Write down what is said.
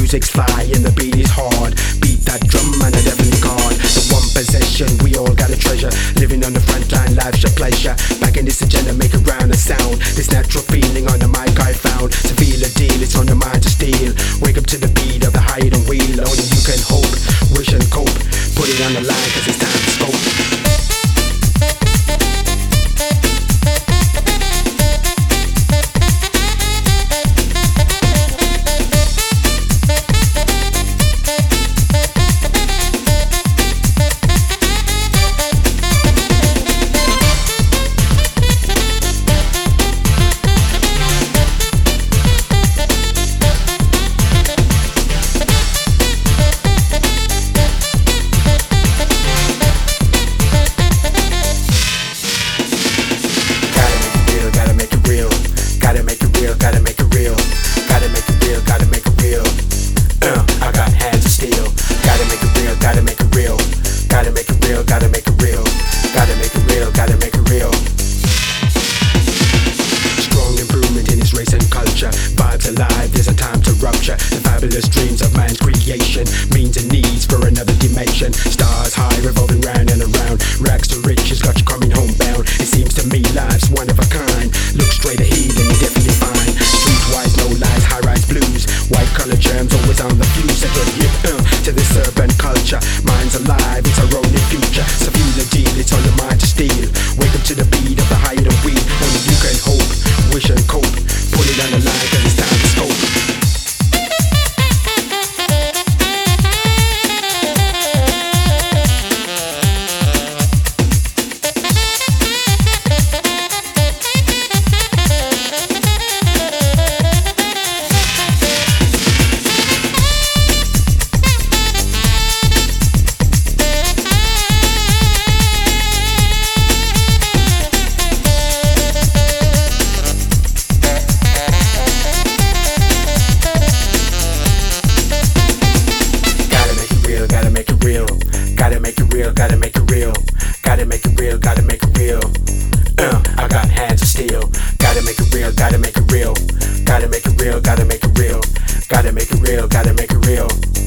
music's fly and the beat is hard. Beat that drum and I definitely can't. The one possession we all got a treasure. Living on the front line, life's a pleasure. Back in this agenda, make a round of sound. This natural feeling on the mic I found. To feel a deal, it's on the mind to steal. Wake up to the beat of the hide and wheel. Only you can hope, wish and cope. Put it on the line cause it's time to scope. The fabulous dreams of man's creation, means and needs for another dimension. Stars high, revolving round and around. Rags to riches, got you coming homebound. It seems to me life's one of a kind. Look straight ahead and you're definitely fine. Streetwise, no lies, high-rise blues. White collar germs always on the fuse. I get hip to this urban culture. Mind's alive, it's our only future. So feel the deal, it's on your mind to steal. Wake up to the beat of the hide and wheel. Only you can hope, wish and cope. Put it on the line cause it's time to scope. Gotta make it real, gotta make it real, gotta make it real. I got hands of steel. Gotta make it real, gotta make it real. Gotta make it real, gotta make it real. Gotta make it real, gotta make it real.